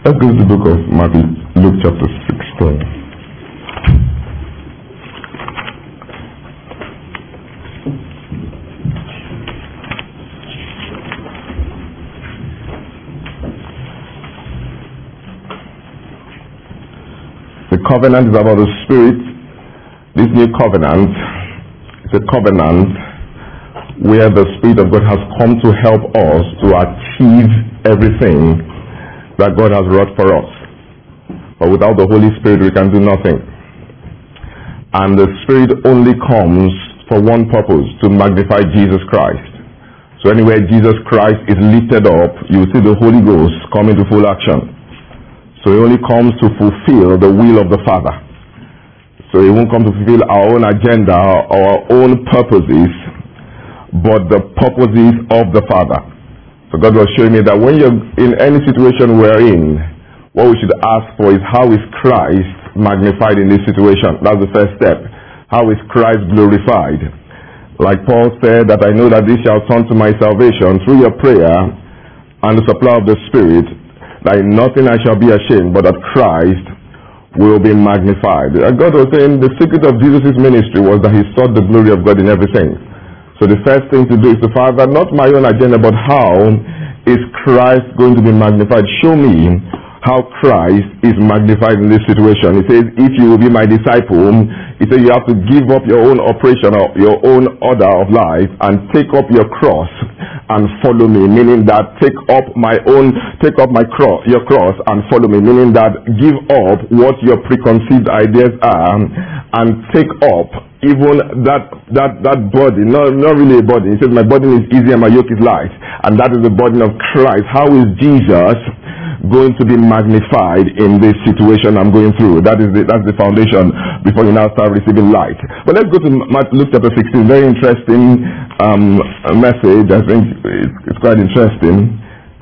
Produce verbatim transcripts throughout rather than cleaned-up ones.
Let's go to the book of Matthew, Luke chapter sixteen. The covenant is about the Spirit. This new covenant is a covenant where the Spirit of God has come to help us to achieve everything that God has wrought for us. But without the Holy Spirit, we can do nothing. And the Spirit only comes for one purpose, to magnify Jesus Christ. So anywhere Jesus Christ is lifted up, you will see the Holy Ghost come into full action. So he only comes to fulfill the will of the Father. So he won't come to fulfill our own agenda, our own purposes, but the purposes of the Father. So God was showing me that when you're in any situation we're in, what we should ask for is, how is Christ magnified in this situation? That's the first step. How is Christ glorified? Like Paul said, that I know that this shall turn to my salvation through your prayer and the supply of the Spirit, that in nothing I shall be ashamed, but that Christ will be magnified. God was saying the secret of Jesus' ministry was that he sought the glory of God in everything. So the first thing to do is to, Father, not my own agenda, but how is Christ going to be magnified? Show me how Christ is magnified in this situation. He says, if you will be my disciple, he says you have to give up your own operation or your own order of life and take up your cross and follow me, meaning that take up my own, take up my cross, your cross and follow me, meaning that give up what your preconceived ideas are and take up even that that that body, not, not really a body. He says, my burden is easy and my yoke is light. And that is the burden of Christ. How is Jesus going to be magnified in this situation I'm going through? That is the, that's the foundation before you now start receiving light. But let's go to Luke chapter sixteen. Very interesting um, message. I think it's, it's quite interesting.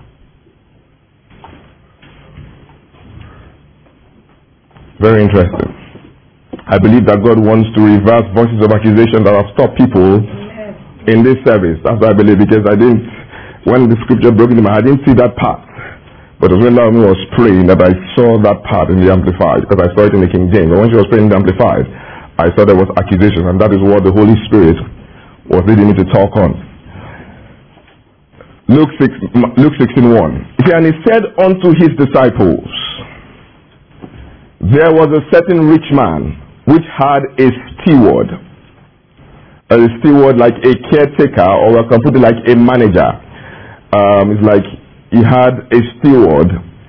Very interesting. I believe that God wants to reverse voices of accusation that have stopped people in this service. That's what I believe, because I didn't, when the scripture broke into my heart, I didn't see that part. But when Naomi was praying, that I saw that part in the Amplified, because I saw it in the King James. And when she was praying in the Amplified, I saw there was accusation, and that is what the Holy Spirit was leading me to talk on. Luke six, Luke sixteen one. And he said unto his disciples, there was a certain rich man which had a steward. A steward like a caretaker, or I can put it like a manager. Um, it's like he had a steward.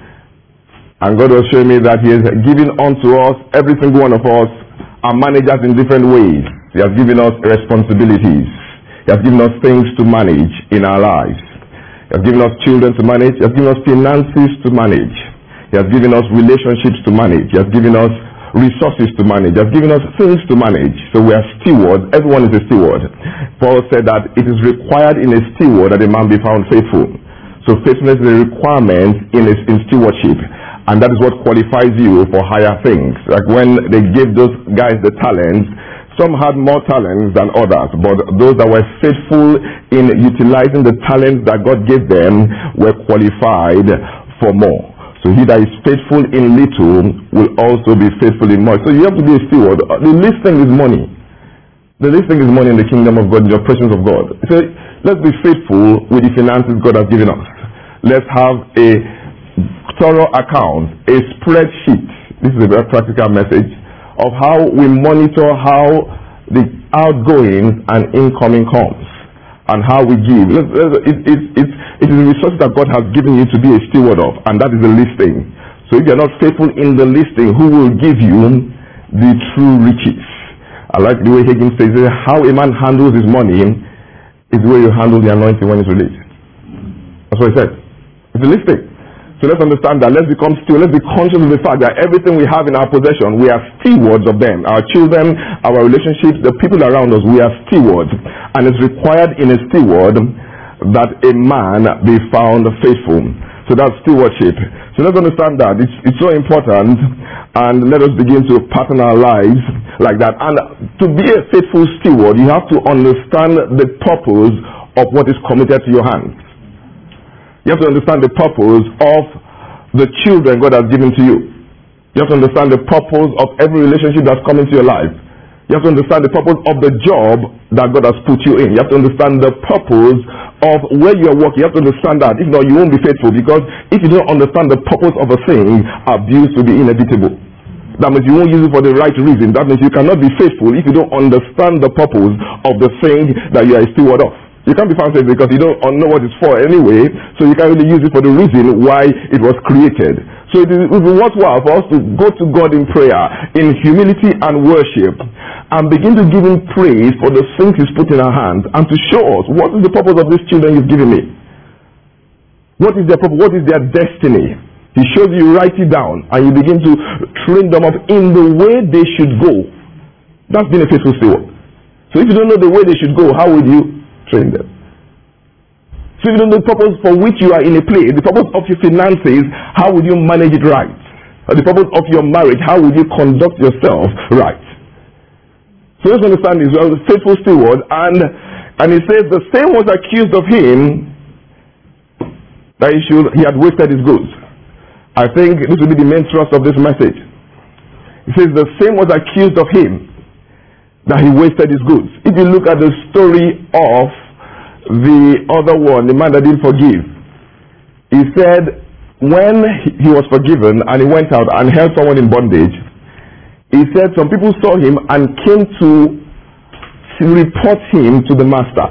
And God was showing me that he has given unto us, every single one of us, are managers in different ways. He has given us responsibilities. He has given us things to manage in our lives. He has given us children to manage. He has given us finances to manage. He has given us relationships to manage. He has given us resources to manage. He has given us things to manage. So we are stewards. Everyone is a steward. Paul said that it is required in a steward that a man be found faithful. So faithfulness is a requirement in, a, in stewardship. And that is what qualifies you for higher things. Like when they gave those guys the talents, some had more talents than others, but those that were faithful in utilizing the talents that God gave them were qualified for more. So he that is faithful in little will also be faithful in much. So you have to be a steward. The least thing is money. The least thing is money in the kingdom of God, in the presence of God. So let's be faithful with the finances God has given us. Let's have a thorough account, a spreadsheet. This is a very practical message of how we monitor how the outgoings and incoming comes, and how we give. It, it, it, it is a resource that God has given you to be a steward of, and that is the listing. So if you're not faithful in the listing, who will give you the true riches? I like the way Higgins says, how a man handles his money is the way you handle the anointing when it's released. That's what he said. It's a listing. So let's understand that. Let's become stewards. Let's be conscious of the fact that everything we have in our possession, we are stewards of them. Our children, our relationships, the people around us, we are stewards. And it's required in a steward that a man be found faithful. So that's stewardship. So let's understand that. It's, it's so important. And let us begin to pattern our lives like that. And to be a faithful steward, you have to understand the purpose of what is committed to your hands. You have to understand the purpose of the children God has given to you. You have to understand the purpose of every relationship that's come into your life. You have to understand the purpose of the job that God has put you in. You have to understand the purpose of where you are working. You have to understand that. If not, you won't be faithful, because if you don't understand the purpose of a thing, abuse will be inevitable. That means you won't use it for the right reason. That means you cannot be faithful if you don't understand the purpose of the thing that you are a steward of. You can't be found faithful because you don't know what it's for anyway, so you can't really use it for the reason why it was created. So it is worthwhile for us to go to God in prayer, in humility and worship, and begin to give Him praise for the things He's put in our hands, and to show us what is the purpose of these children You've given me. What is their purpose? What is their destiny? He shows you, write it down, and you begin to train them up in the way they should go. That's being a faithful steward. So if you don't know the way they should go, how would you train them? So if you don't know the purpose for which you are in a place, the purpose of your finances, how would you manage it right? Or the purpose of your marriage, how would you conduct yourself right? So let's understand this. You are a faithful steward, and and he says the same was accused of him that he should he had wasted his goods. I think this will be the main thrust of this message. He says the same was accused of him that he wasted his goods. If you look at the story of the other one, the man that didn't forgive, he said when he was forgiven and he went out and held someone in bondage, he said some people saw him and came to report him to the master.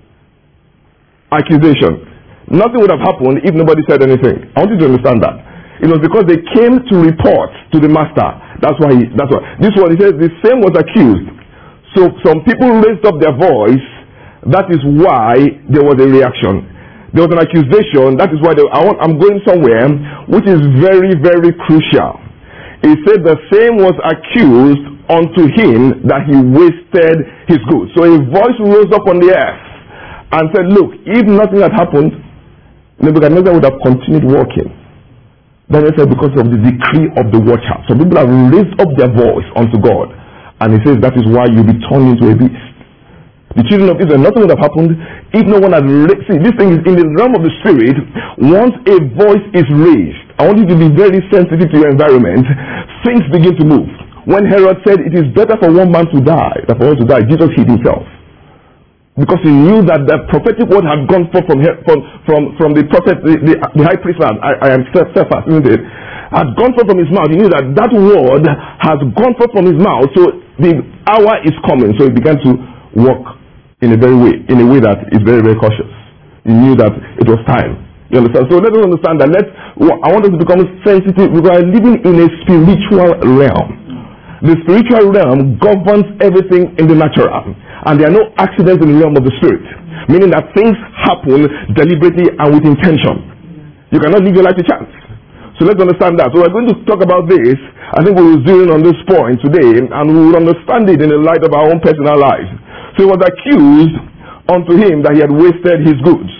Accusation. Nothing would have happened if nobody said anything. I want you to understand that. It was because they came to report to the master. That's why he, that's why. This one, he says, the same was accused. So some people raised up their voice. That is why there was a reaction. There was an accusation. That is why they, I want, I'm going somewhere which is very, very crucial. He said the same was accused unto him that he wasted his goods. So a voice rose up on the earth and said, look, if nothing had happened, Nebuchadnezzar would have continued walking. Daniel said, because of the decree of the watcher. So people have raised up their voice unto God. And he says, that is why you'll be turned into a beast. The children of Israel, nothing would have happened if no one had raised. See, this thing is in the realm of the spirit. Once a voice is raised, I want you to be very sensitive to your environment. Things begin to move. When Herod said, it is better for one man to die than for one to die, Jesus hid himself. Because he knew that the prophetic word had gone forth from from from, from the prophet, the, the, the high priest, I, I am steadfast, isn't it? Had gone forth from his mouth. He knew that that word has gone forth from his mouth. So the hour is coming. So he began to walk in a very way, in a way that is very, very cautious. He knew that it was time. You understand? So let us understand that. Let's. I want us to become sensitive. We are living in a spiritual realm. The spiritual realm governs everything in the natural. And there are no accidents in the realm of the spirit. Meaning that things happen deliberately and with intention. You cannot live your life to chance. So let's understand that. So we're going to talk about this. I think we will zoom in on this point today, and we will understand it in the light of our own personal lives. So he was accused unto him that he had wasted his goods.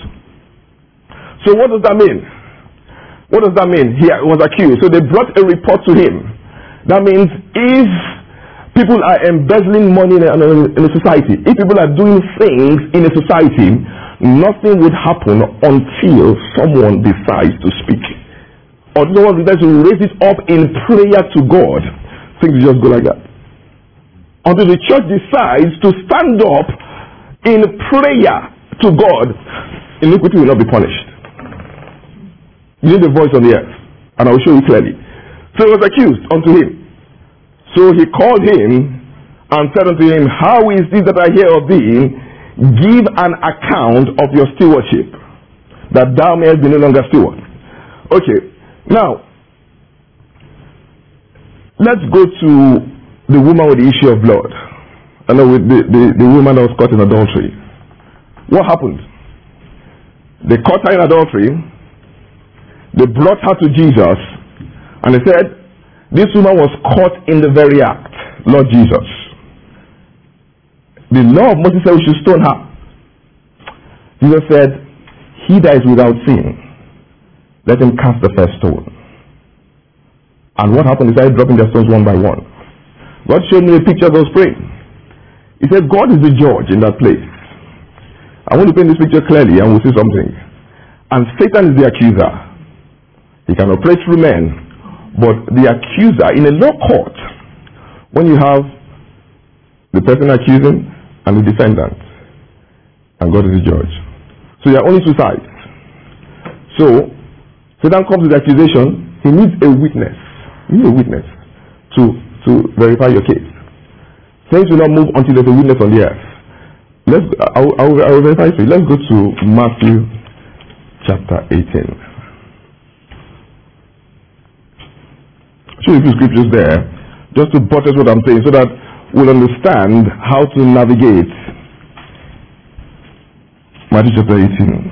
So what does that mean? What does that mean? He was accused. So they brought a report to him. That means if people are embezzling money in a, in a society, if people are doing things in a society, nothing would happen until someone decides to speak. Or someone decides to raise it up in prayer to God. Things just go like that. Until the church decides to stand up in prayer to God, iniquity will not be punished. You need a voice on the earth, and I will show you clearly. So he was accused unto him. So he called him and said unto him, how is this that I hear of thee? Give an account of your stewardship, that thou mayest be no longer steward. Okay, now, let's go to the woman with the issue of blood. I know with the, the, the woman that was caught in adultery. What happened? They caught her in adultery. They brought her to Jesus. And they said, this woman was caught in the very act, Lord Jesus. The law of Moses said we should stone her. Jesus said, he that is without sin, let him cast the first stone. And what happened? They started dropping their stones one by one. God showed me a picture of those praying. He said, God is the judge in that place. I want to paint this picture clearly and we'll see something. And Satan is the accuser. He can operate through men. But the accuser, in a law court, when you have the person accusing and the defendant, and God is the judge. So there are only two sides. So, Satan comes with the accusation, he needs a witness. You need a witness to, to verify your case. Things will not move until there's a witness on the earth. Let's, I'll, I'll, I'll verify for you. Let's go to Matthew chapter eighteen. Show you a few scriptures there, just to buttress what I'm saying, so that we'll understand how to navigate Matthew chapter eighteen.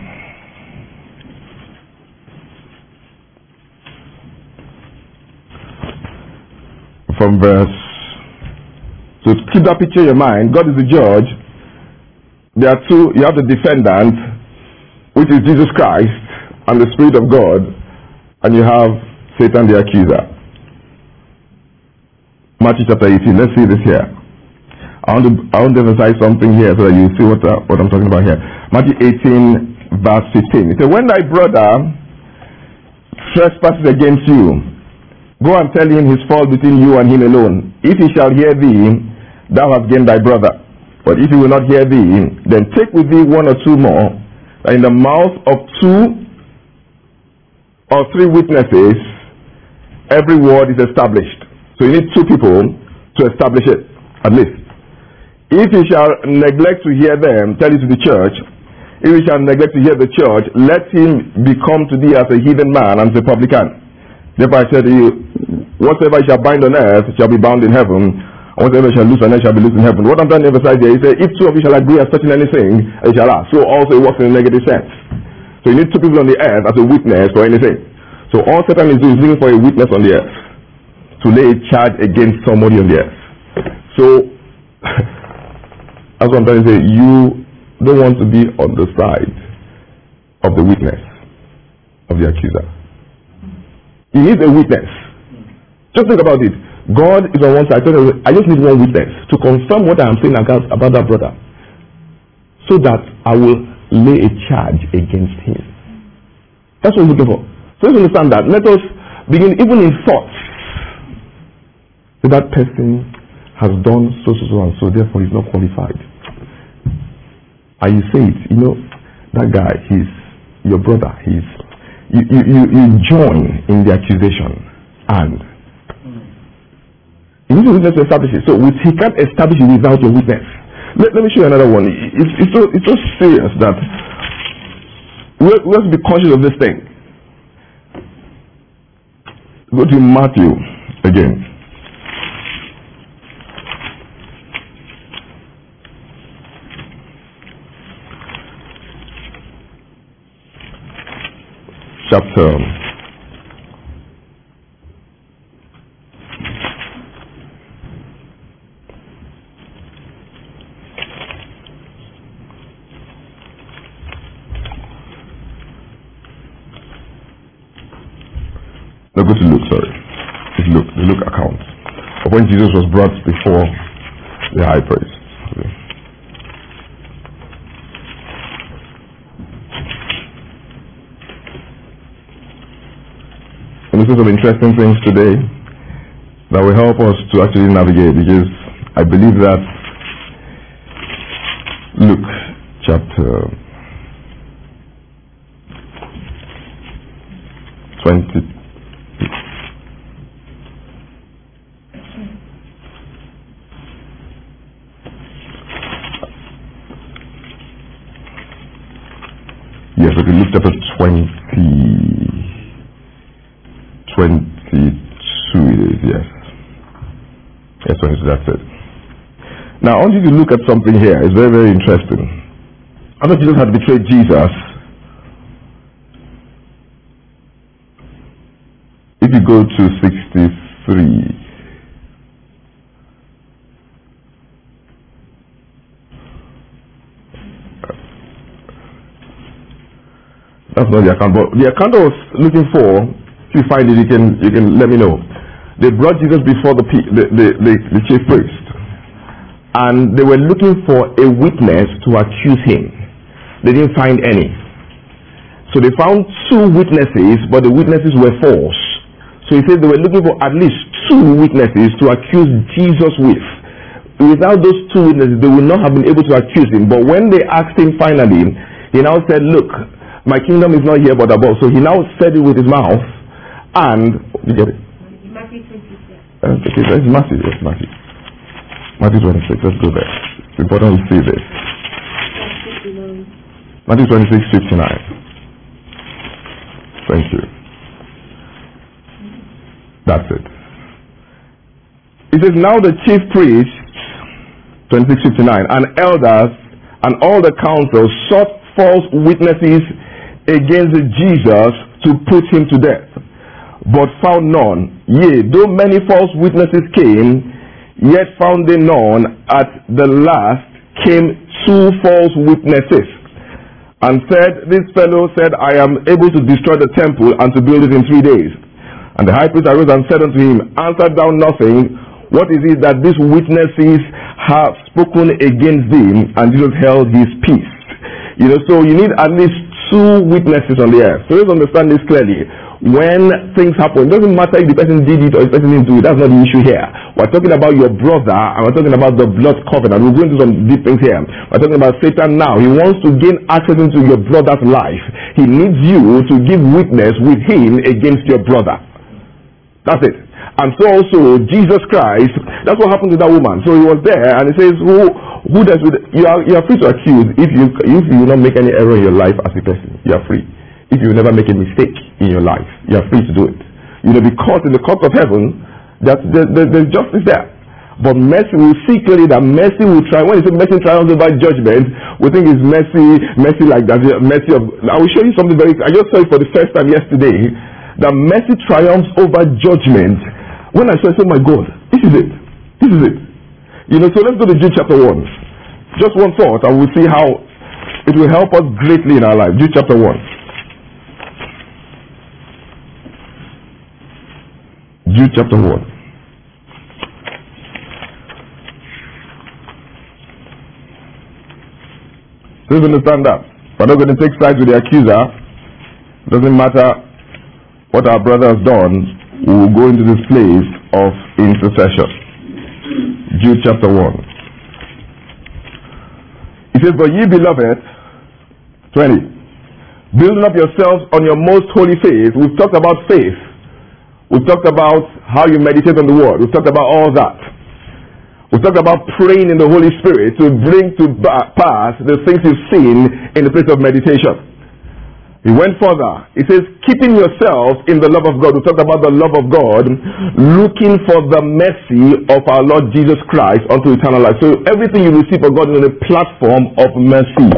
From verse, so keep that picture in your mind. God is the judge. There are two, you have the defendant, which is Jesus Christ, and the Spirit of God, and you have Satan the accuser. Matthew chapter eighteen, let's see this here. I want to, I want to emphasize something here so that you see what, uh, what I'm talking about here. Matthew eighteen, verse fifteen. It says, when thy brother trespasses against you, go and tell him his fault between you and him alone. If he shall hear thee, thou hast gained thy brother. But if he will not hear thee, then take with thee one or two more, that in the mouth of two or three witnesses, every word is established. So you need two people to establish it, at least. If he shall neglect to hear them, tell it to the church. If he shall neglect to hear the church, let him become to thee as a heathen man and as a publican. Therefore I said to you, whatsoever you shall bind on earth shall be bound in heaven, and whatsoever you shall loose on earth shall be loosed in heaven. What I'm trying to emphasize here is that if two of you shall agree as touching anything, they shall ask. So also it works in a negative sense. So you need two people on the earth as a witness for anything. So all Satan is doing is looking for a witness on the earth to lay a charge against somebody on the earth. So that's what I'm trying to say. You don't want to be on the side of the witness of the accuser. He needs a witness. Just think about it. God is on one side. I just need one witness to confirm what I am saying about, about that brother, so that I will lay a charge against him. That's what we're looking for. So let's understand that. Let us begin even in thoughts. So that person has done so, so, so, and so, therefore he's not qualified. And you say it, you know, that guy, he's your brother, he's You, you, you, you join in the accusation, and you need a witness to establish it. So he can't establish it without your witness. Let, let me show you another one. It's, it's, so, it's so serious that we have, we have to be conscious of this thing. Go to Matthew again. Chapter no, go to Luke, sorry. It's Luke, the Luke account of when Jesus was brought before the high priest. And this is some interesting things today that will help us to actually navigate, because I believe that Luke chapter twenty. Yes, okay, Luke chapter twenty. twenty-two it is, yes. Yes, that's it. Now I want you to look at something here. It's very, very interesting. After Jesus had betrayed Jesus, if you go to sixty-three, that's not the account, but the account I was looking for, if you find it, you can you can let me know. They brought Jesus before the the, the, the, the chief priest, and they were looking for a witness to accuse him. They didn't find any. So So they found two witnesses, but the witnesses were false. So he said they were looking for at least two witnesses to accuse Jesus with. Without those two witnesses, they would not have been able to accuse him. But when they asked him finally, he now said, look, my kingdom is not here but above. So he now said it with his mouth, and you get it? Matthew twenty-six. Uh, okay, that's Matthew, yes, Matthew. Matthew twenty-six, let's go there. It's important we see this. Matthew twenty-six, fifty-nine. Thank you. That's it. It says, now the chief priests, twenty-six fifty-nine, and elders and all the council sought false witnesses against Jesus to put him to death, but found none. Yea, though many false witnesses came, yet found they none. At the last came two false witnesses, and said, this fellow said, I am able to destroy the temple and to build it in three days. And the high priest arose and said unto him, answer thou nothing? What is it that these witnesses have spoken against thee? And Jesus held his peace. You know, so you need at least two witnesses on the earth. So let's understand this clearly. When things happen, it doesn't matter if the person did it or if the person didn't do it. That's not the issue here. We're talking about your brother, and we're talking about the blood covenant. We're going to some deep things here. We're talking about Satan now. He wants to gain access into your brother's life. He needs you to give witness with him against your brother. That's it. And so also Jesus Christ, that's what happened to that woman. So he was there, and he says, who who does with you are you are free to accuse if you if you will not make any error in your life as a person. You are free. If you will never make a mistake in your life, you are free to do it. You know, because in the court of heaven, that there, there, there's justice there. But mercy, we see clearly that mercy will try. When you say mercy triumphs over judgment, we think it's mercy, mercy like that. Mercy of. I will show you something very. I just saw it for the first time yesterday. That mercy triumphs over judgment. When I saw it, I said, my God, this is it. This is it. You know, so let's go to Jude chapter one. Just one thought, and we'll see how it will help us greatly in our life. Jude chapter one. Jude chapter one. Please understand that. We're not going to take sides with the accuser. It doesn't matter what our brother has done. We will go into this place of intercession. Jude chapter one. It says, but ye beloved, twenty, building up yourselves on your most holy faith. We've talked about faith. We've talked about how you meditate on the word. We've talked about all that. We've talked about praying in the Holy Spirit to bring to pass the things you've seen in the place of meditation. He went further. He says, keeping yourself in the love of God. We talked about the love of God, looking for the mercy of our Lord Jesus Christ unto eternal life. So everything you receive from God is on a platform of mercy.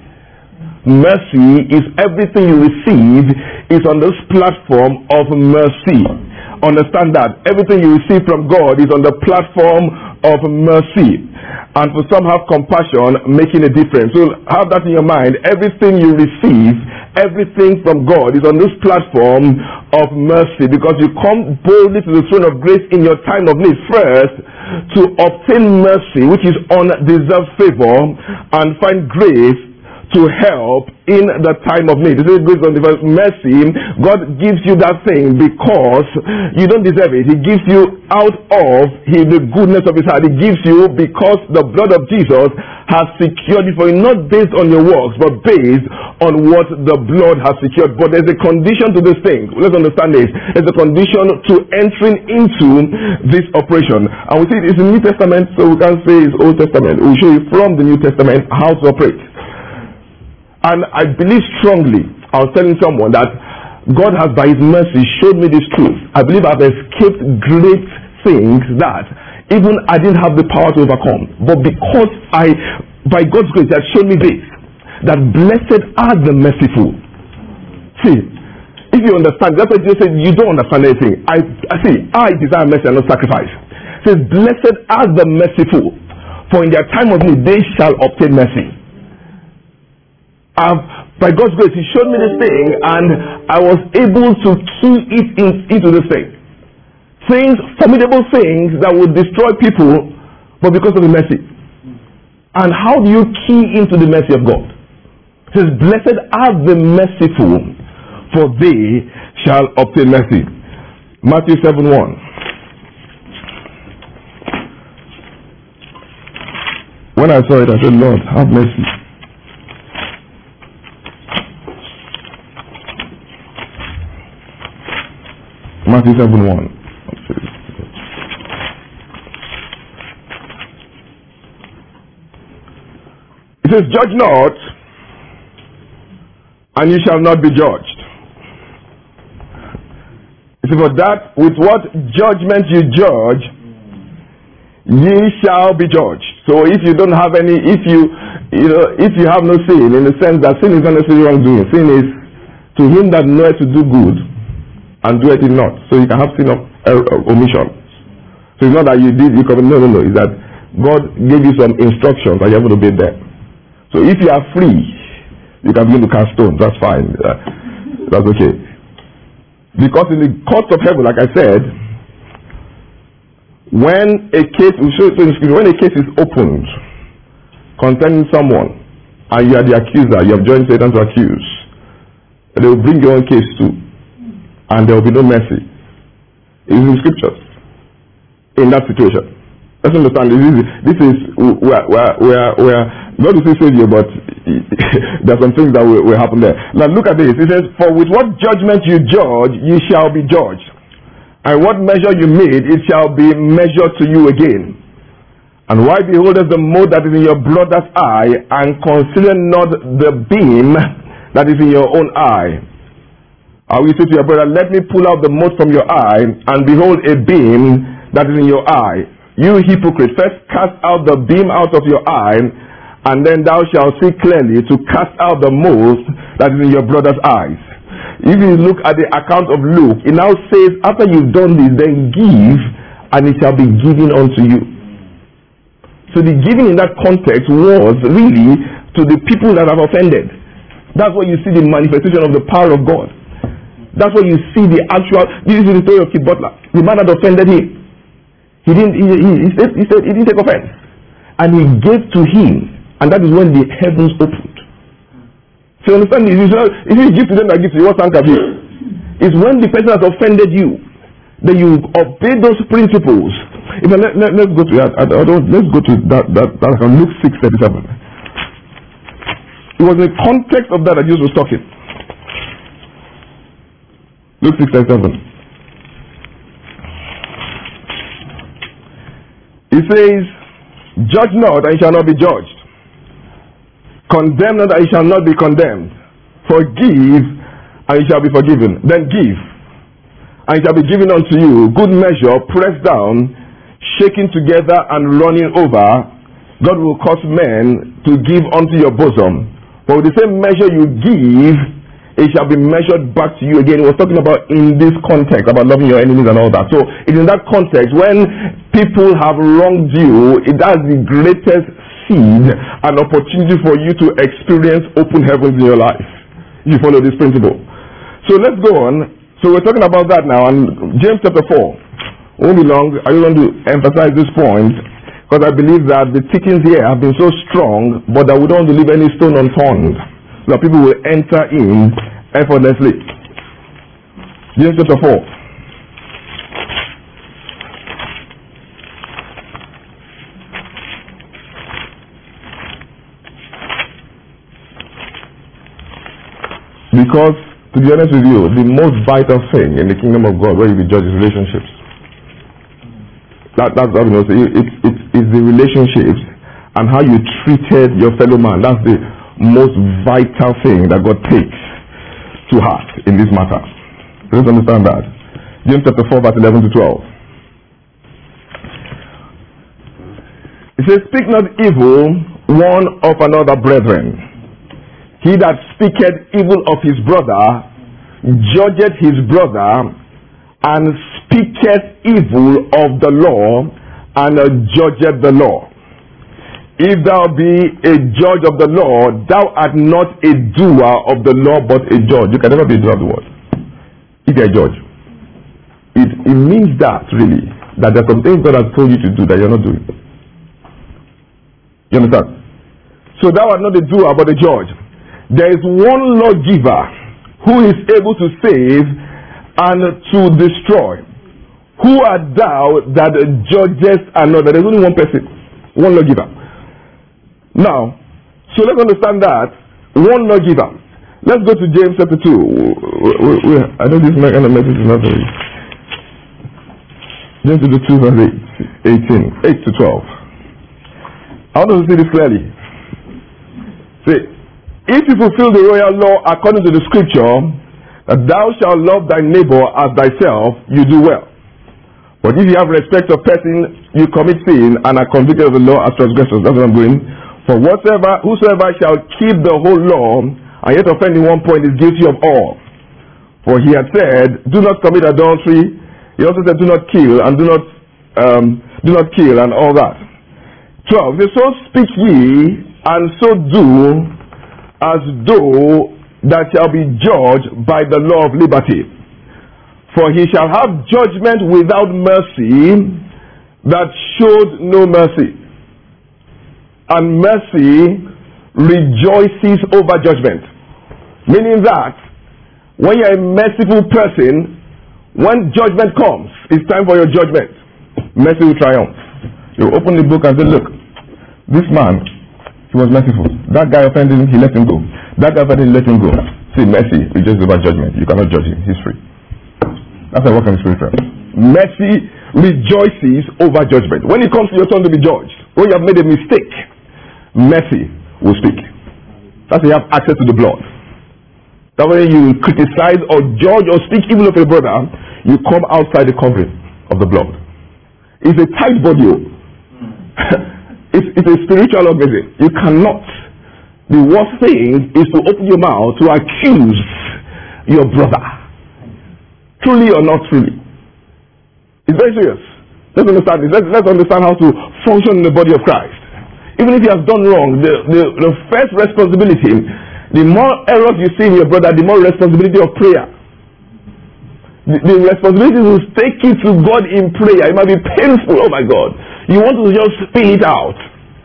Mercy is everything you receive is on this platform of mercy. Understand that. Everything you receive from God is on the platform of mercy. And for some have compassion, making a difference. So have that in your mind. Everything you receive, everything from God is on this platform of mercy, because you come boldly to the throne of grace in your time of need first to obtain mercy, which is undeserved favor, and find grace to help in the time of need. This is grace on the mercy. God gives you that thing because you don't deserve it. He gives you out of his, the goodness of his heart. He gives you because the blood of Jesus has secured it for you, not based on your works, but based on what the blood has secured. But there's a condition to this thing. Let's understand this. There's a condition to entering into this operation. And we see it's in the New Testament, so we can't say it's Old Testament. We'll show you from the New Testament how to operate. And I believe strongly, I was telling someone that God has by his mercy showed me this truth. I believe I've escaped great things that even I didn't have the power to overcome. But because I, by God's grace, he has shown me this, that blessed are the merciful. See, if you understand, that's what Jesus said, you don't understand anything. I, I see, I desire mercy and not sacrifice. It says, blessed are the merciful, for in their time of need they shall obtain mercy. I've, by God's grace, he showed me this thing, and I was able to key it in, into this thing. Things, formidable things that would destroy people, but because of the mercy. And how do you key into the mercy of God? It says, blessed are the merciful, for they shall obtain mercy. Matthew seven one. When I saw it, I said, Lord, have mercy. Matthew seven one. It says, judge not, and you shall not be judged. It says, for that with what judgment you judge, ye shall be judged. So if you don't have any, if you, you know, if you have no sin, in the sense that sin is not necessarily wrongdoing, sin is to him that knoweth to do good and doeth it not. So you can have sin of uh, omission. So it's not that you did, you commit, no, no, no. It's that God gave you some instructions and you haven't obeyed them. So if you are free, you can begin to cast stones. That's fine. Uh, that's okay. Because in the courts of heaven, like I said, when a case, when a case is opened concerning someone, and you are the accuser, you have joined Satan to accuse, they will bring your own case too, and there will be no mercy. It is in scriptures. In that situation, let's understand. This is, this is where where where where God will still save you, but there are some things that will, will happen there. Now look at this. It says, "For with what judgment you judge, you shall be judged." And what measure you made, it shall be measured to you again. And why beholdest the mote that is in your brother's eye, and consider not the beam that is in your own eye? I will say to your brother, let me pull out the mote from your eye, and behold a beam that is in your eye. You hypocrite, first cast out the beam out of your eye, and then thou shalt see clearly to cast out the mote that is in your brother's eyes. If you look at the account of Luke, it now says, after you've done this, then give, and it shall be given unto you. So the giving in that context was really to the people that have offended. That's where you see the manifestation of the power of God. That's where you see the actual. This is the story of Kid Butler. The man that offended him, he didn't. He, he, he, said, he said he didn't take offense, and he gave to him, and that is when the heavens opened. So you understand? If you give to them, that give to you, what thank you? It's when the person has offended you, that you obey those principles. If I, let, let, let's go to that. I, I don't, let's go to that. That, that from Luke six thirty-seven. It was in the context of that that Jesus was talking. Luke six thirty-seven. He says, "Judge not, and you shall not be judged. Condemn not, and you shall not be condemned. Forgive, and you shall be forgiven. Then give, and it shall be given unto you. Good measure, pressed down, shaken together, and running over. God will cause men to give unto your bosom. For with the same measure you give, it shall be measured back to you." Again, he was talking about in this context, about loving your enemies and all that. So it's in that context, when people have wronged you, it has the greatest seed, an opportunity for you to experience open heavens in your life, if you follow this principle. So let's go on. So we're talking about that now, and James chapter four. Won't be long. I just want to emphasize this point, because I believe that the teachings here have been so strong, but that we don't want to leave any stone unturned, so that people will enter in effortlessly. James chapter four. Because, to be honest with you, the most vital thing in the kingdom of God, where you be judged, is relationships. That, that's what you know. It's it, it's the relationships and how you treated your fellow man. That's the most vital thing that God takes to heart in this matter. Let's understand that. James chapter four, verse eleven to twelve. It says, "Speak not evil one of another, brethren. He that speaketh evil of his brother judgeth his brother, and speaketh evil of the law, and judgeth the law. If thou be a judge of the law, thou art not a doer of the law, but a judge." You can never be a doer of the word if you're a judge. It, it means that, really, that there are some things God has told you to do that you're not doing. You understand? So thou art not a doer, but a judge. there is one lawgiver who is able to save and to destroy. Who art thou that judgest another? There's only one person, one lawgiver. Now, so let's understand that. One lawgiver. Let's go to James chapter two. I know this kind of message is not very. James chapter two, verse eighteen, eight to twelve. I want us to see this clearly. See, if you fulfill the royal law according to the scripture, that thou shalt love thy neighbor as thyself, you do well. But if you have respect of person, you commit sin and are convicted of the law as transgressors. That's what I'm going. For whatsoever, whosoever shall keep the whole law and yet offend in one point is guilty of all. For he had said, do not commit adultery. He also said, do not kill and do not um, do not kill and all that. Twelve. So speak ye and so do, as though that shall be judged by the law of liberty. For he shall have judgment without mercy that showed no mercy. And mercy rejoices over judgment. Meaning that when you're a merciful person, when judgment comes, it's time for your judgment. Mercy will triumph. You open the book and say, look, this man, he was merciful. That guy offended him, he let him go. That guy offended him, let him go. See, mercy rejoices over judgment. You cannot judge him. He's free. That's a work in the spirit realm. Mercy rejoices over judgment. When it comes to your turn to be judged, when you have made a mistake, mercy will speak. That's why you have access to the blood. That way you criticize or judge or speak evil of a brother, you come outside the covering of the blood. It's a tight body. it's, it's a spiritual organism. You cannot. The worst thing is to open your mouth to accuse your brother. Truly or not truly. It's very serious. Let's understand this. Let's, let's understand how to function in the body of Christ. Even if you have done wrong, the, the, the first responsibility, the more errors you see in your brother, the more responsibility of prayer. The, the responsibility is to take it to God in prayer. It might be painful. Oh my God. You want to just spill it out.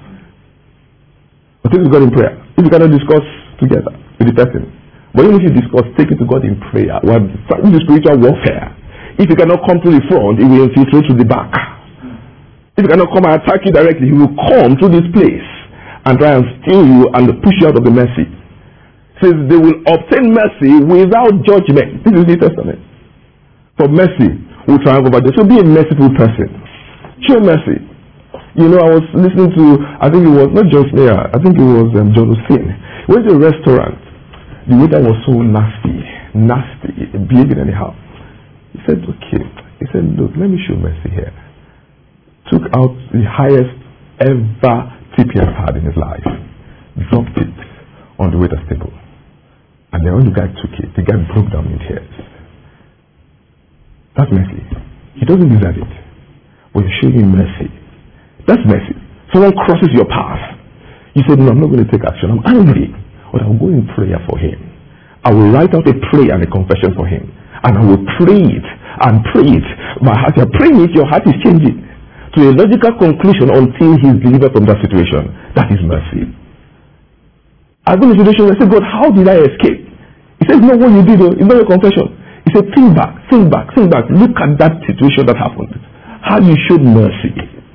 But take it to God in prayer. If you cannot discuss together with the person. But even if you discuss, take it to God in prayer. We are fighting the spiritual warfare. If you cannot come to the front, it will infiltrate to the back. If you cannot come and attack you directly, he will come to this place and try and steal you and push you out of the mercy. It says they will obtain mercy without judgment. This is the New Testament. For mercy will triumph over them. So be a merciful person. Show mercy. You know, I was listening to, I think it was not John Mayer, I think it was um, John Hussein. He went to a restaurant. The waiter was so nasty, nasty, behaving anyhow. He said, okay. He said, look, let me show mercy here. Took out the highest ever tip he has had in his life. Dropped it on the waiter's table. And then when the guy took it, the guy broke down in tears. That's mercy. He doesn't deserve it. But you're showing him mercy. That's mercy. Someone crosses your path. You said, no, I'm not going to take action. I'm angry. But I'll go in prayer for him. I will write out a prayer and a confession for him. And I will pray it and pray it. My heart, you're praying it, your heart is changing to a logical conclusion until he's delivered from that situation. That is mercy. I've been in a situation where I said, God, how did I escape? He says, no, what you did, it's not a confession. He said, think back, think back, think back. Look at that situation that happened. How you showed mercy.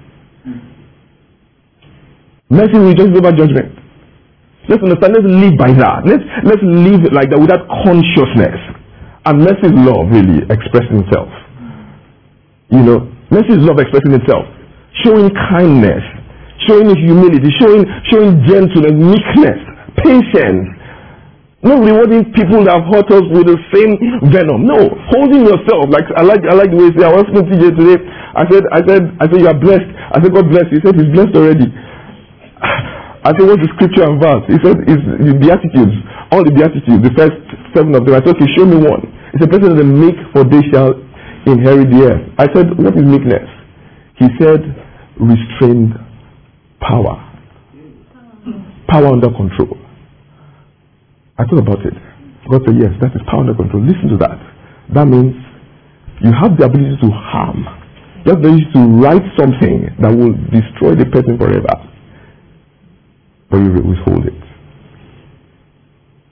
Mercy rejoices over judgment. Let's understand, let's live by that. Let's, let's live like that with that consciousness. And mercy is love, really, expressing itself. You know, mercy is love expressing itself. Showing kindness, showing humility, showing showing gentleness, meekness, patience. Not rewarding people that have hurt us with the same venom. No, holding yourself. Like I like I like the way you say, I was speaking to T J today. I said, I said, I said, you are blessed. I said, God bless you. He said, he's blessed already. I said, what's the scripture and verse? He said, it's the Beatitudes. All the Beatitudes, the first seven of them. I said, okay, show me one. He said, blessed are the meek, for they shall inherit the earth. I said, what is meekness? He said, restrained power. Power under control. I thought about it. God said, yes, that is power under control. Listen to that. That means you have the ability to harm. You have the ability to write something that will destroy the person forever. But you withhold it.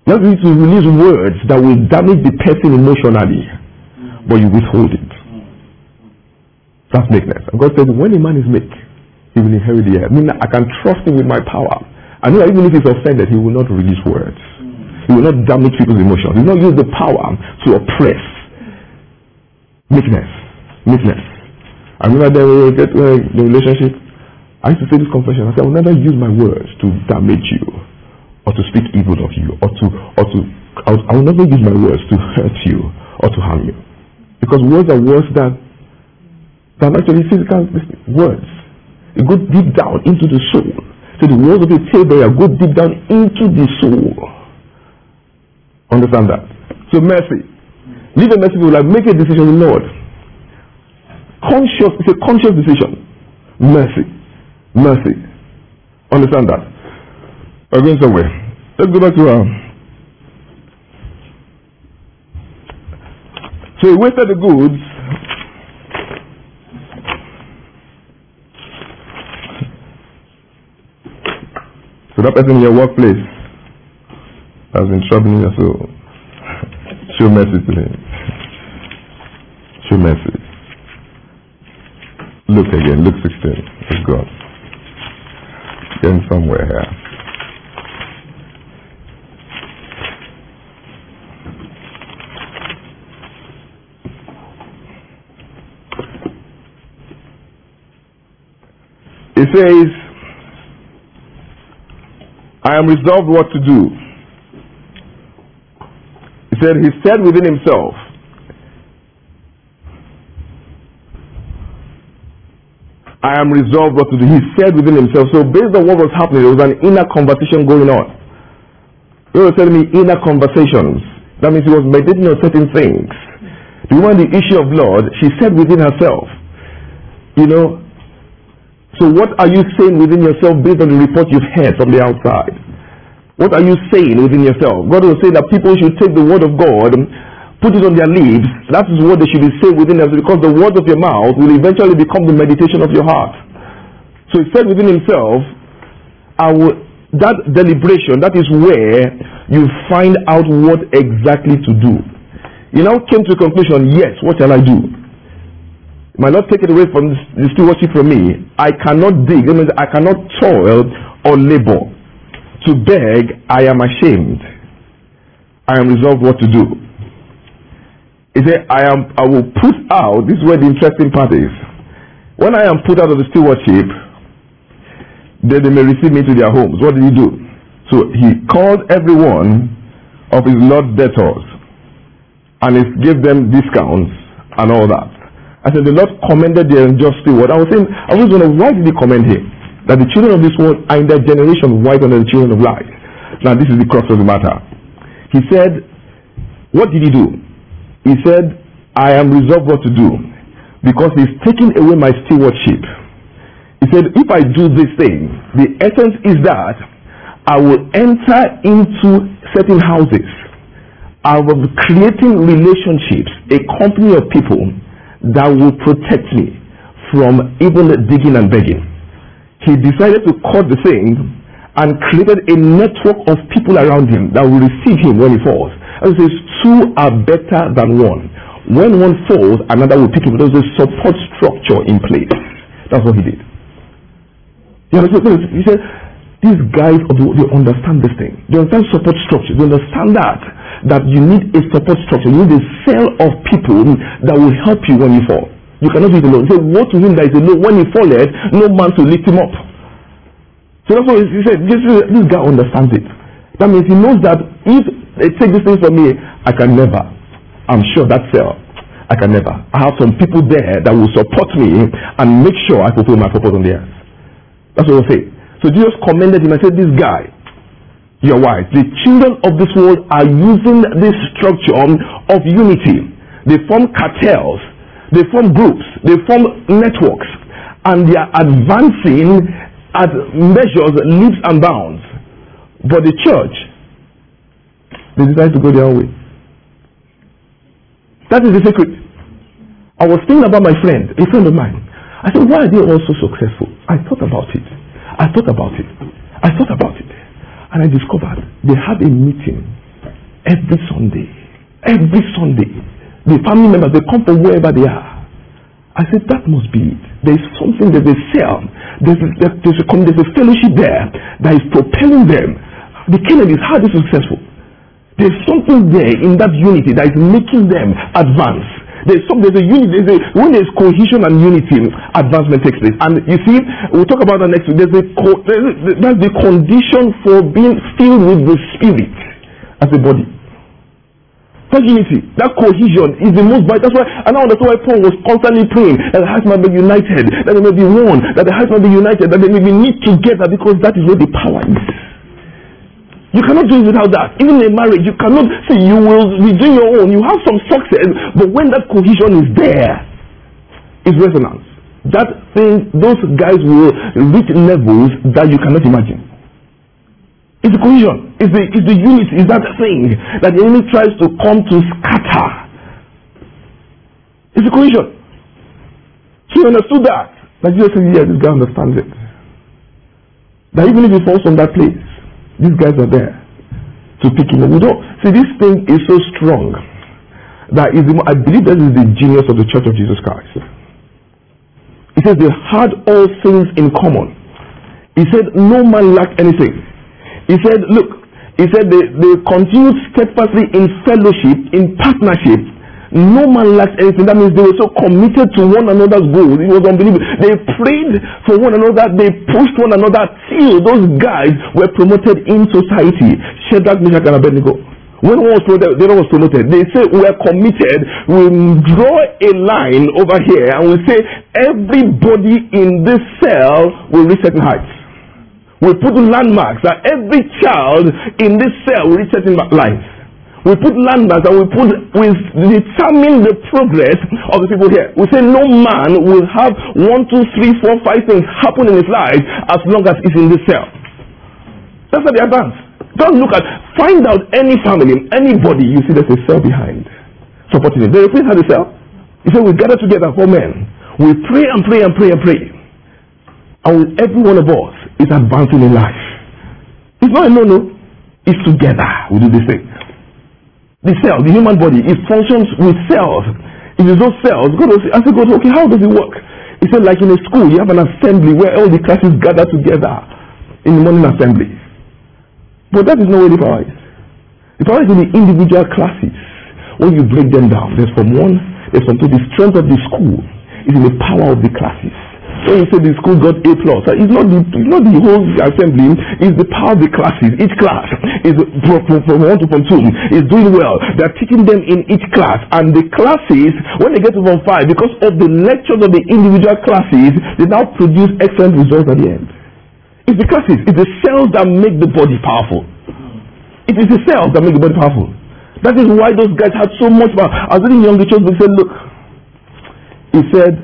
You have to release words that will damage the person emotionally, but you withhold it. That's meekness. And God says, when a man is meek, he will inherit the earth. I mean, I can trust him with my power. I know that even if he's offended, he will not release words. He will not damage people's emotions. He will not use the power to oppress. Meekness. Meekness. I remember then when we get uh, the relationship, I used to say this confession. I said, I will never use my words to damage you, or to speak evil of you, or to, or to, I will, I will never use my words to hurt you, or to harm you. Because words are words that, that actually physical words. They go deep down into the soul. So the words of a talebearer go deep down into the soul. Understand that? So mercy. Live a merciful life. Make a decision, Lord. Conscious, it's a conscious decision. Mercy. Mercy. Understand that? We're going somewhere. Let's go back to um. So he wasted the goods. So that person in your workplace has been troubling you, so show mercy to him. Show mercy. Look again, Luke sixteen. It's God. Getting somewhere here. It says, I am resolved what to do. He said, he said within himself, I am resolved what to do. He said within himself. So based on what was happening, there was an inner conversation going on. He was telling me inner conversations. That means he was meditating on certain things. The woman, the issue of blood, she said within herself, you know, so what are you saying within yourself based on the report you've heard from the outside? What are you saying within yourself? God will say that people should take the word of God, put it on their lips. That is what they should be saying within themselves, because the word of your mouth will eventually become the meditation of your heart. So he said within himself, I will, that deliberation, that is where you find out what exactly to do. He now came to a conclusion, yes, what shall I do? It might not take it away from the stewardship from me. I cannot dig, that means I cannot toil or labor. To beg, I am ashamed. I am resolved what to do. He said, I am I will put out, this is where the interesting part is. When I am put out of the stewardship, then they may receive me to their homes. What did he do? So he called every one of his Lord's debtors and he gave them discounts and all that. I said, the Lord commended their unjust steward. I was saying, I was wondering, why did he commend him? That the children of this world are in their generation whiter than the children of light. Now this is the crux of the matter. He said, what did he do? He said, I am resolved what to do, because he's taking away my stewardship. He said, if I do this thing, the essence is that I will enter into certain houses. I will be creating relationships, a company of people that will protect me from even digging and begging. He decided to cut the thing and created a network of people around him that will receive him when he falls. And he says, two are better than one. When one falls, another will pick him. There's a support structure in place. That's what he did. You know, he said, these guys, they understand this thing. They understand support structure. They understand that, that you need a support structure. You need a cell of people that will help you when you fall. You cannot do it alone. He said, woe to him that is alone. When he falleth, no man to lift him up. So that's what he said. This, this guy understands it. That means he knows that if they take this thing from me, I can never. I'm sure that cell, I can never. I have some people there that will support me and make sure I fulfill my purpose on the earth. That's what he said. So Jesus commended him and said, this guy, you're wise. The children of this world are using this structure of unity. They form cartels. They form groups. They form networks. And they are advancing at measures, leaps and bounds. But the church, they decide to go their own way. That is the secret. I was thinking about my friend, a friend of mine. I said, why are they all so successful? I thought about it. I thought about it. I thought about it. And I discovered they had a meeting every Sunday. Every Sunday. The family members, they come from wherever they are. I said, that must be it. There's something, there's a cell, there's a, there's a, there's a fellowship there that is propelling them. The Kennedys, how are they successful? There's something there in that unity that is making them advance. There's some, there's a unity, there's a, when there's cohesion and unity, advancement takes place. And you see, we'll talk about that next week. There's a, there's a, that's the condition for being filled with the Spirit as a body. That unity, that cohesion is the most vital. That's why, and now that's why Paul was constantly praying that the hearts might be united, that they may be one, that the hearts might be united, that they may be knit together, because that is where the power is. You cannot do it without that. Even in marriage, you cannot say you will be doing your own. You have some success, but when that cohesion is there, it's resonance. That thing, those guys will reach levels that you cannot imagine. It's the cohesion. It's the, it's the unity. It's that thing that the enemy tries to come to scatter. It's the cohesion. So you understood that. Like Jesus said, yeah, this guy understands it. That even if he falls from that place, these guys are there to pick him up. We don't see, this thing is so strong that is the, I believe that is the genius of the Church of Jesus Christ. He says they had all things in common. He said no man lacked anything. He said, look, he said they, they continued steadfastly in fellowship, in partnership. No man lacked anything. That means they were so committed to one another's goals. It was unbelievable. They prayed for one another. They pushed one another till those guys were promoted in society. Shadrach, Meshach, and Abednego. When one was promoted, the other was promoted. They say we are committed. We draw a line over here and we say everybody in this cell will reach certain heights. We put landmarks that every child in this cell will reach certain lines. We put landmarks and we put we determine the progress of the people here. We say no man will have one, two, three, four, five things happen in his life as long as he's in this cell. That's how they advance. Don't look at, find out any family, anybody you see there's a cell behind supporting it. The place has a cell. He said we gather together for men. We pray and pray and pray and pray. And with every one of us is advancing in life. It's not a no-no. It's together we do this thing. The cell, the human body, it functions with cells. If there's no cells, God will say, I said, God, okay, how does it work? He said, like in a school, you have an assembly where all the classes gather together in the morning assembly. But that is not where the power is. The power is in the individual classes. When you break them down, there's from one, there's from two. The strength of the school is in the power of the classes. When you say the school got A plus, it's not the it's not the whole assembly, it's the power of the classes. Each class is from, from one to from two is doing well. They're teaching them in each class, and the classes, when they get to form five, because of the lectures of the individual classes, they now produce excellent results at the end. It's the classes, it's the cells that make the body powerful. It is the cells that make the body powerful. That is why those guys had so much power. I was reading Young the Church, they said, look, he said,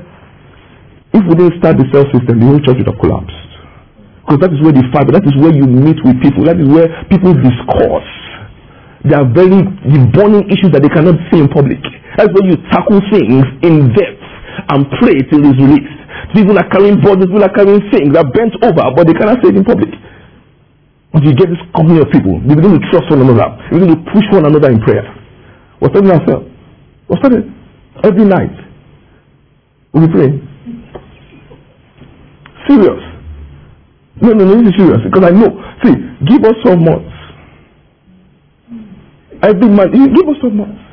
if we didn't start the cell system, the whole church would have collapsed. Because that is where the fiber, that is where you meet with people, that is where people discourse. There are very burning issues that they cannot say in public. That's where you tackle things in depth and pray till it's released. People are carrying burdens, people are carrying things, they're bent over, but they cannot say it in public. But you get this company of people, they begin to trust one another, they begin to push one another in prayer. We're studying ourselves. We're studying every night. We'll be praying. Serious. No, no, no, this is serious. Because I know. See, give us twelve months. Every month. Give us twelve months.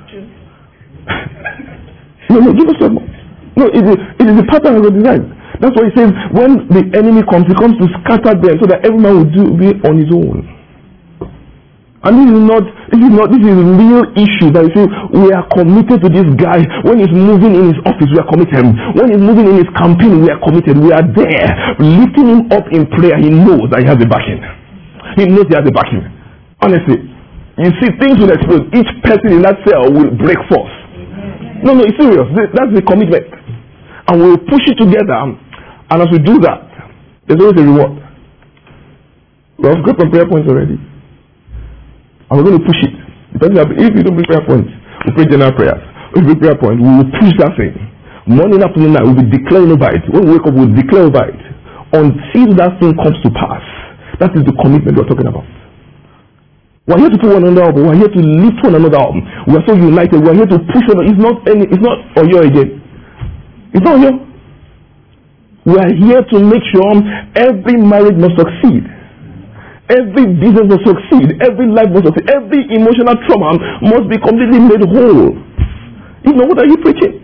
no, no, give us twelve months. No, it is, it is a pattern of the design. That's why he says, when the enemy comes, he comes to scatter them so that every man will do be on his own. And this is not, this is not, this is a real issue that you say, we are committed to this guy. When he's moving in his office, we are committed. When he's moving in his campaign, we are committed. We are there, lifting him up in prayer. He knows that he has a backing. He knows he has a backing. Honestly, you see, things will explode. Each person in that cell will break forth. No, no, it's serious. That's the commitment. And we'll push it together. And as we do that, there's always a reward. We have got some prayer points already. And we're going to push it. If you don't bring prayer points, we pray general prayers. If we bring prayer points, we will push that thing. Morning, afternoon, night, we'll be declaring over it. When we wake up, we'll declare over it. Until that thing comes to pass. That is the commitment we're talking about. We're here to put one another up. We're here to lift one another up. We're so united. We're here to push one another. It's not any. It's not Oyo again. It's not Oyo. We're here to make sure every marriage must succeed. Every business must succeed. Every life must succeed. Every emotional trauma must be completely made whole. You know, what are you preaching?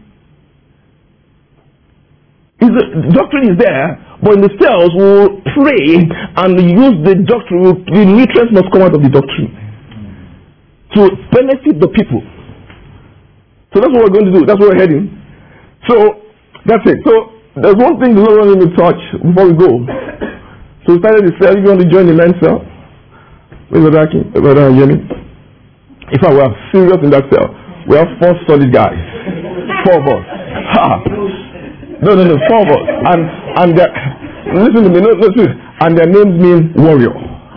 Is the doctrine is there, but in the cells will pray and use the doctrine. The nutrients must come out of the doctrine to benefit the people. So that's what we're going to do. That's where we're heading. So that's it. So there's one thing the Lord wanted me to touch before we go. So we started the cell. If you want to join the men's cell, where's Brother Akin? Brother Yemi? In fact, we are serious in that cell. We have four solid guys. Four of us. Ha! No, no, no, four of us. And and their, listen to me, no, listen. And their names mean warrior.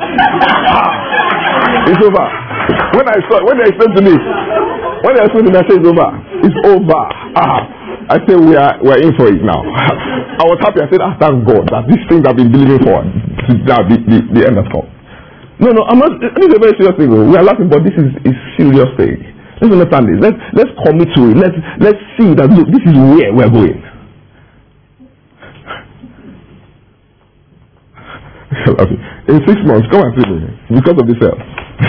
Ah, it's over. When I saw, when they explained to me, when they explained to me, I said it's over. It's over. Ah, I said we are we are in for it now. I was happy. I said, ah, thank God that these things I've been believing for, now the, the, the end has come. No, no, I'm not. This is a very serious thing. We are laughing, but this is a serious thing. Let's understand this. Let's let's commit to it. Let's let's see that look, this is where we're going. In six months, come and see me because of this cell.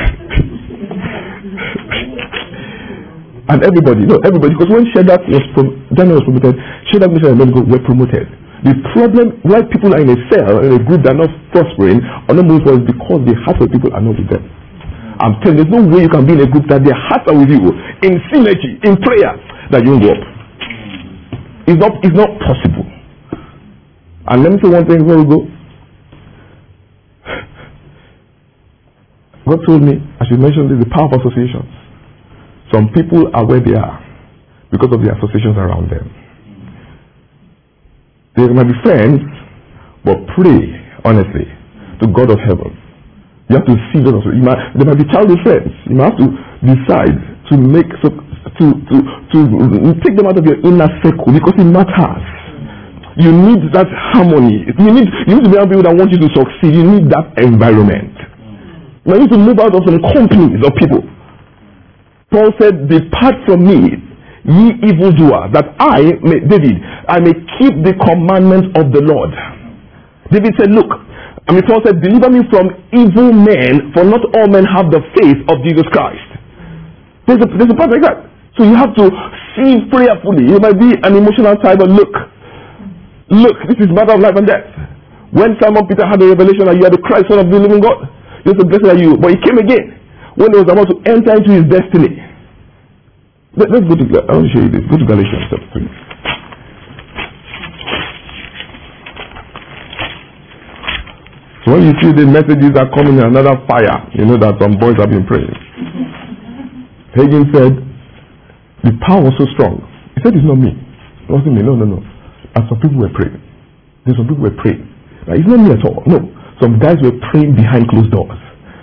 And everybody, no, everybody, because when Shadrach was prom- Daniel was promoted, Shadrach, Meshach, and Abednego were promoted. The problem why people are in a cell, in a group that are not prospering, or not moving forward, is because the hearts of people are not with them. I'm telling you, there's no way you can be in a group that their hearts are with you, in synergy, in prayer, that you won't go up. It's not, it's not possible. And let me say one thing before we go. God told me, as you mentioned, this, the power of associations. Some people are where they are because of the associations around them. They might be friends, but pray honestly to God of heaven. You have to see those. You might, they might be childhood friends. You might have to decide to make so, to to to take them out of your inner circle because it matters. You need that harmony. You need you need to be around people that want you to succeed. You need that environment. You need to move out of some companies of people. Paul said, "Depart from me, ye evildoers, that I may, David, I may keep the commandments of the Lord." David said, "Look." I mean, Paul said, "Deliver me from evil men, for not all men have the faith of Jesus Christ." There's a, there's a part like that. So you have to see prayerfully. You might be an emotional type, but look, look, this is a matter of life and death. When Simon Peter had a revelation that you are the Christ, Son of the living God, he was blessed are you, but he came again when he was about to enter into his destiny. Let, let's go to, I want to show you this. Go to Galatians chapter three. So when you see the messages are coming in another fire, you know that some boys have been praying. Hagin said, the power was so strong. He said, it's not me. It wasn't me. No, no, no. And some people were praying. There's some people were praying. Now, it's not me at all. No. Some guys were praying behind closed doors.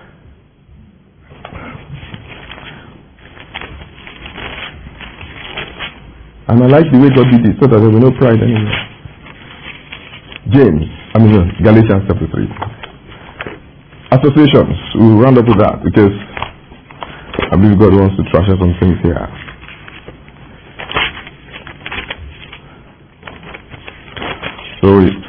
And I like the way God did it so that there was no pride anymore. James, I mean, Galatians chapter three. Associations, we'll round up with that because I believe God wants to trash some things here. So,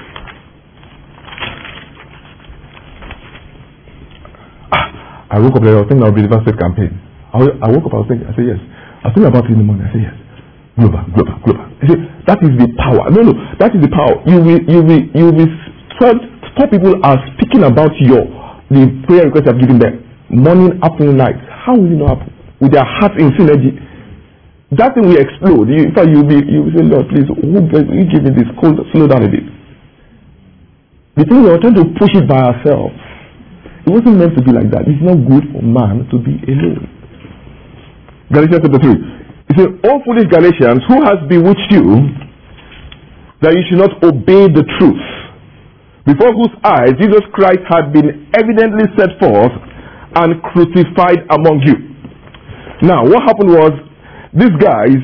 I woke up there, I was thinking I'll be the first campaign. I, I woke up, I was thinking, I said yes. I was thinking about it in the morning, I said yes. Global, global, global. I said, that is the power. No, no, that is the power. You will, you will, you will be, four people are speaking about your, the prayer request I've given them. Morning, afternoon, night. How will it not happen? With their hearts in synergy. That thing will explode. You, in fact, you'll be, you will say, Lord, please, who, you give me this, cold, slow down a bit. The thing we are trying to push it by ourselves. It wasn't meant to be like that. It's not good for man to be alone. Galatians chapter three. It says, "O foolish Galatians, who has bewitched you that you should not obey the truth, before whose eyes Jesus Christ had been evidently set forth and crucified among you." Now, what happened was, these guys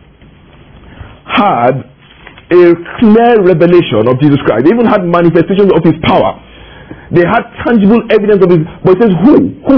had a clear revelation of Jesus Christ. They even had manifestations of his power. They had tangible evidence of his, but it says who? Who?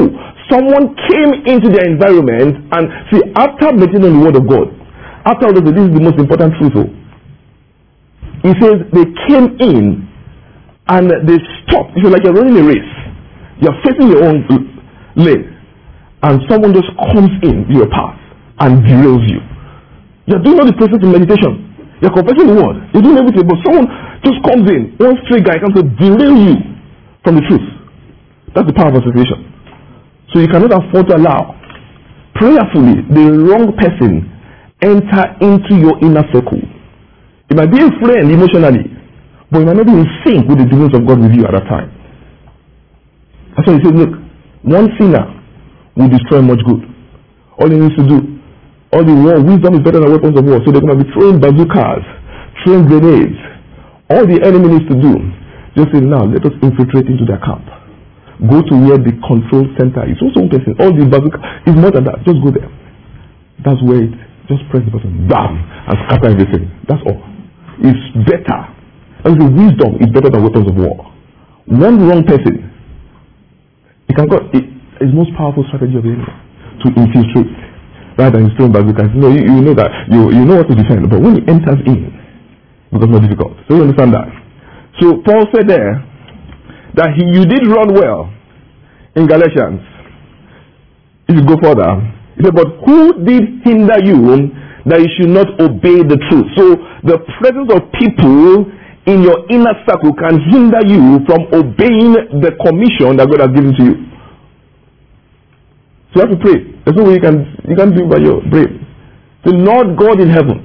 someone came into their environment, and see, after meditating on the word of God, after all of this, this is the most important truth. Oh. He says they came in and they stopped. It's like you're running a race. You're facing your own lane, and someone just comes in your path and derails you. You're doing all the process of meditation. You're confessing the word. You're doing everything, but someone just comes in. One stray guy comes to derail you from the truth. That's the power of association. So you cannot afford to allow prayerfully the wrong person enter into your inner circle. It might be a friend emotionally, but it might not be in sync with the dealings of God with you at that time. That's why he says, look, one sinner will destroy much good. All he needs to do, all the war, wisdom is better than weapons of war. So they're going to be throwing bazookas, throwing grenades. All the enemy needs to do, just say, now let us infiltrate into their camp. Go to where the control center is. Also, person, all the bazooka is more than that. Just go there. That's where it. Just press the button, bam, and scatter everything. That's all. It's better. And the wisdom is better than weapons of war. One wrong person, it can go. It is the most powerful strategy of the enemy to infiltrate, rather than throwing bazookas. You know, you, you know that you you know what to defend, but when it enters in, it becomes more difficult. So you understand that. So Paul said there that he, you did run well in Galatians. If you go further. He said, but who did hinder you that you should not obey the truth? So the presence of people in your inner circle can hinder you from obeying the commission that God has given to you. So you have to pray. There's no way you can you can do it by your brain. The Lord God in heaven,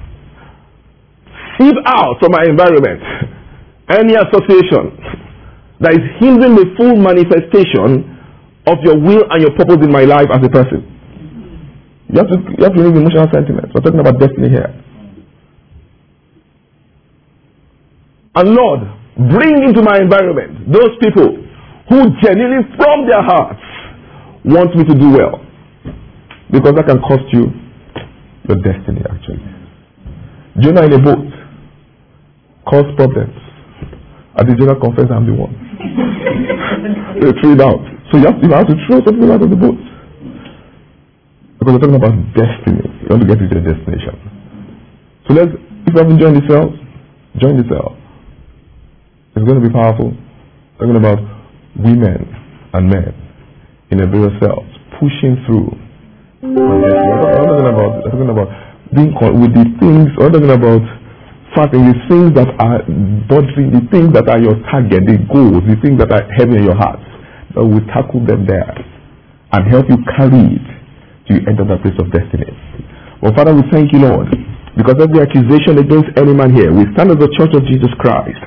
sieve out from my environment any association that is hindering the full manifestation of your will and your purpose in my life as a person. You have to you have to remove emotional sentiments. We're talking about destiny here. And Lord, bring into my environment those people who genuinely from their hearts want me to do well. Because that can cost you your destiny actually. Jonah in a boat caused problems. At the Jonah conference, I'm the one. They threw it out. So you have, you have to throw something out of the boat. Because we're talking about destiny. You want to get to your destination. So let's, if you haven't joined the cell, join the cell. It's going to be powerful. We're talking about women and men in a various cells pushing through. We're talking about, we're talking about being caught with the things, we're talking about fighting the things that are bothering, the things that are your target, the goals, the things that are heavy in your heart. That will tackle them there and help you carry it to enter that place of destiny. Well, Father, we thank you, Lord, because every accusation against any man here, we stand as the Church of Jesus Christ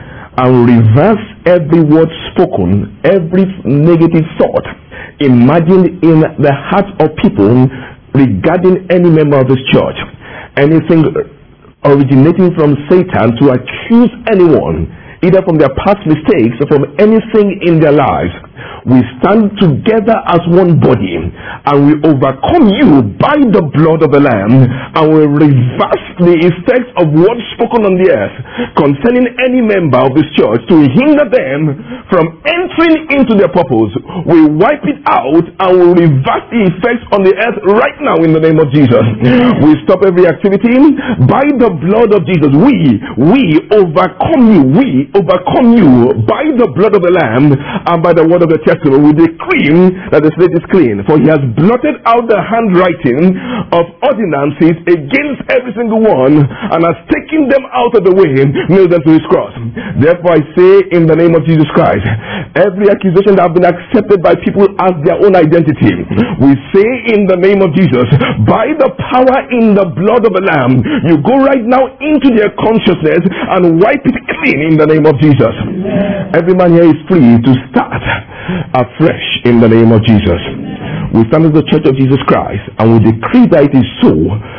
and reverse every word spoken, every negative thought imagined in the hearts of people regarding any member of this church. Anything originating from Satan to accuse anyone, either from their past mistakes or from anything in their lives. We stand together as one body and we overcome you by the blood of the Lamb, and we reverse the effects of words spoken on the earth concerning any member of this church to hinder them from entering into their purpose. We wipe it out and we reverse the effects on the earth right now in the name of Jesus. We stop every activity by the blood of Jesus. We, we overcome you. We overcome you by the blood of the Lamb and by the word of the testimony. We decree that the slate is clean, for he has blotted out the handwriting of ordinances against every single one and has taken them out of the way, nailed them to his cross. Therefore I say in the name of Jesus Christ, every accusation that has been accepted by people as their own identity, we say in the name of Jesus, by the power in the blood of the Lamb, you go right now into their consciousness and wipe it clean in the name of Jesus. Every man here is free to start afresh in the name of Jesus. We stand as the Church of Jesus Christ and we decree that it is so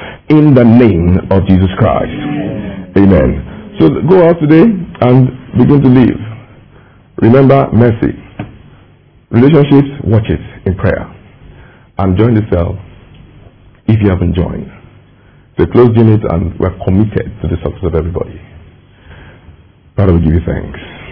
in the name of Jesus Christ. Amen. So go out today and begin to live. Remember mercy. Relationships, watch it in prayer. And join the cell if you haven't joined. It's a closed unit and we're committed to the success of everybody. Father, we give you thanks.